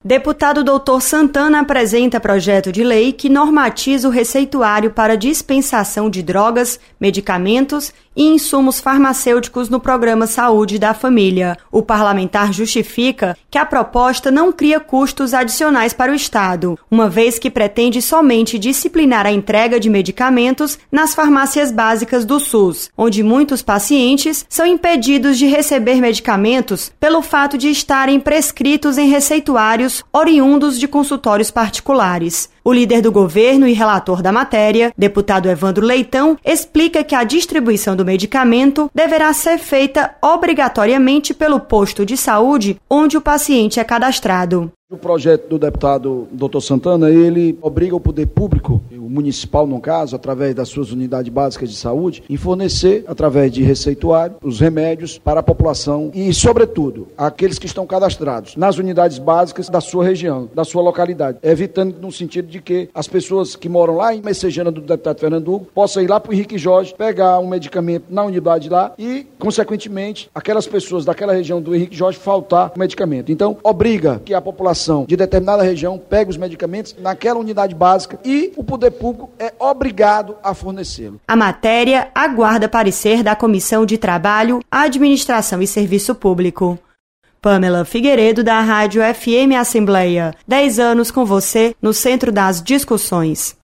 Deputado Dr. Santana apresenta projeto de lei que normatiza o receituário para dispensação de drogas, medicamentos e insumos farmacêuticos no Programa Saúde da Família. O parlamentar justifica que a proposta não cria custos adicionais para o Estado, uma vez que pretende somente disciplinar a entrega de medicamentos nas farmácias básicas do SUS, onde muitos pacientes são impedidos de receber medicamentos pelo fato de estarem prescritos em receituários oriundos de consultórios particulares. O líder do governo e relator da matéria, deputado Evandro Leitão, explica que a distribuição do medicamento deverá ser feita obrigatoriamente pelo posto de saúde onde o paciente é cadastrado. O projeto do deputado Dr. Santana, ele obriga o poder público, o municipal no caso, através das suas unidades básicas de saúde, em fornecer, através de receituário, os remédios para a população e, sobretudo, aqueles que estão cadastrados nas unidades básicas da sua região, da sua localidade, evitando no sentido de que as pessoas que moram lá em Messejana do deputado Fernando Hugo possam ir lá para o Henrique Jorge, pegar um medicamento na unidade lá e, consequentemente, aquelas pessoas daquela região do Henrique Jorge faltar o medicamento. Então, obriga que a população de determinada região pegue os medicamentos naquela unidade básica e o poder público é obrigado a fornecê-lo. A matéria aguarda parecer da Comissão de Trabalho, Administração e Serviço Público. Pamela Figueiredo, da Rádio FM Assembleia. 10 anos com você no centro das discussões.